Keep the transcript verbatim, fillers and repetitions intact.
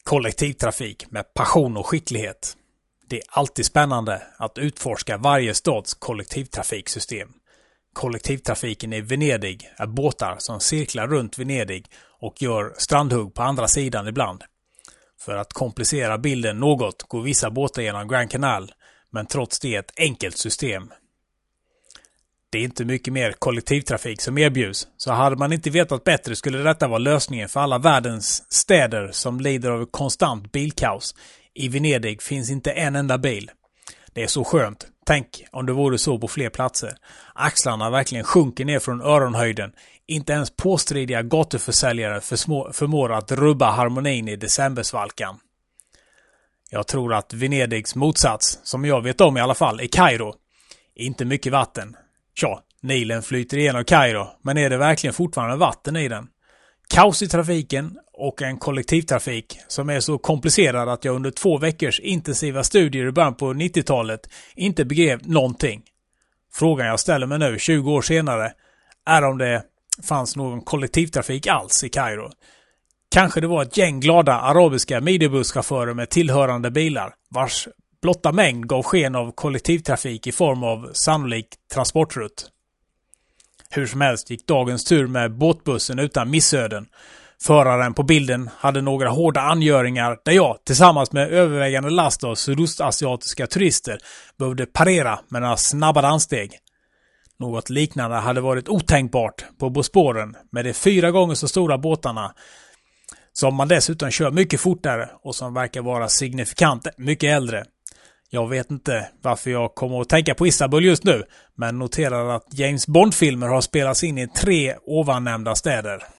Kollektivtrafik med passion och skicklighet. Det är alltid spännande att utforska varje stads kollektivtrafiksystem. Kollektivtrafiken i Venedig är båtar som cirklar runt Venedig och gör strandhugg på andra sidan ibland. För att komplicera bilden något går vissa båtar genom Grand Canal, men trots det ett enkelt system. Det är inte mycket mer kollektivtrafik som erbjuds, så hade man inte vetat bättre skulle detta vara lösningen för alla världens städer som lider av konstant bilkaos. I Venedig finns inte en enda bil. Det är så skönt. Tänk om det vore så på fler platser. Axlarna verkligen sjunker ner från öronhöjden. Inte ens påstridiga gatuförsäljare försmå- förmår att rubba harmonin i decembersvalkan. Jag tror att Venedigs motsats, som jag vet om i alla fall, är Kairo. Inte mycket vatten. Tja, Nilen flyter igenom Kairo, men är det verkligen fortfarande vatten i den? Kaos i trafiken och en kollektivtrafik som är så komplicerad att jag under två veckors intensiva studier i början på nittiotalet inte begrep någonting. Frågan jag ställer mig nu tjugo år senare är om det fanns någon kollektivtrafik alls i Kairo. Kanske det var ett gäng glada arabiska midibusschaufförer med tillhörande bilar vars blotta mängd gav sken av kollektivtrafik i form av sannolik transportrutt. Hur som helst gick dagens tur med båtbussen utan missöden. Föraren på bilden hade några hårda angöringar där jag tillsammans med övervägande last av sydostasiatiska turister behövde parera med några snabba danssteg. Något liknande hade varit otänkbart på Bosporen med de fyra gånger så stora båtarna som man dessutom kör mycket fortare och som verkar vara signifikant mycket äldre. Jag vet inte varför jag kommer att tänka på Istanbul just nu, men noterar att James Bond-filmer har spelats in i tre ovannämnda städer.